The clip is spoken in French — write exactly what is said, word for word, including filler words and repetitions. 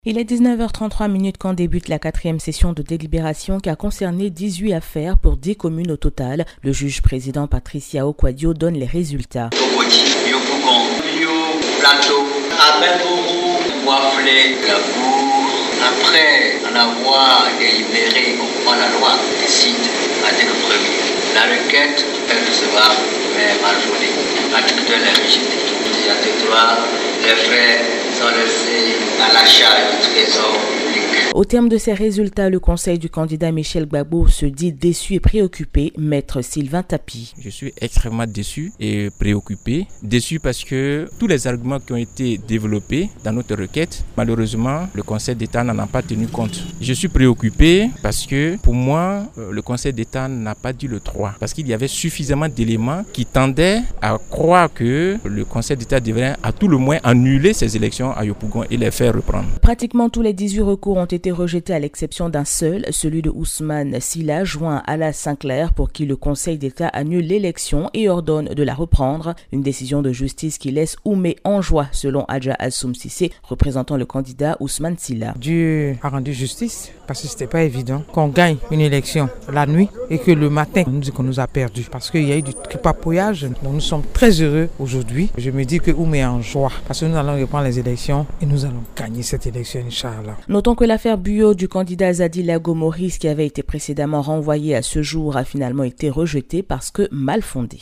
Il est dix-neuf heures trente-trois minutes quand débute la quatrième session de délibération qui a concerné dix-huit affaires pour dix communes au total. Le juge président Patricia Okwadio donne les résultats. Yopougon, Plateau, Abel-Bourou, Waflé, Labour. Après en avoir délibéré, comprend la loi, décide article premier. La requête est recevable, mais marjolée. Article deux est rejeté. Article trois, les frais sont laissés à la charge du trésor public. Au terme de ces résultats, le conseil du candidat Michel Gbagbo se dit déçu et préoccupé. Maître Sylvain Tapi. Je suis extrêmement déçu et préoccupé. Déçu parce que tous les arguments qui ont été développés dans notre requête, malheureusement, le Conseil d'État n'en a pas tenu compte. Je suis préoccupé parce que pour moi, le Conseil d'État n'a pas dit le trois. Parce qu'il y avait suffisamment d'éléments qui tendaient à croire que le Conseil d'État devrait à tout le moins annuler ces élections à Yopougon et les faire reprendre. Pratiquement tous les dix-huit recours ont été rejetés à l'exception d'un seul, celui de Ousmane Sylla, joint à Ala Sinclair, pour qui le Conseil d'État annule l'élection et ordonne de la reprendre. Une décision de justice qui laisse Oumé en joie, selon Adja Assoum Sissé, représentant le candidat Ousmane Sylla. Dieu a rendu justice parce que c'était pas évident qu'on gagne une élection la nuit et que le matin on nous dit qu'on nous a perdu parce qu'il y a eu du tripapouillage. Donc nous sommes très heureux aujourd'hui. Je me dis que Oumé est en joie parce que nous allons reprendre les élections et nous allons gagner cette élection, Inch'Allah. Notons que l'affaire Buyo du candidat Zadi Lago Maurice, qui avait été précédemment renvoyé à ce jour, a finalement été rejetée parce que mal fondée.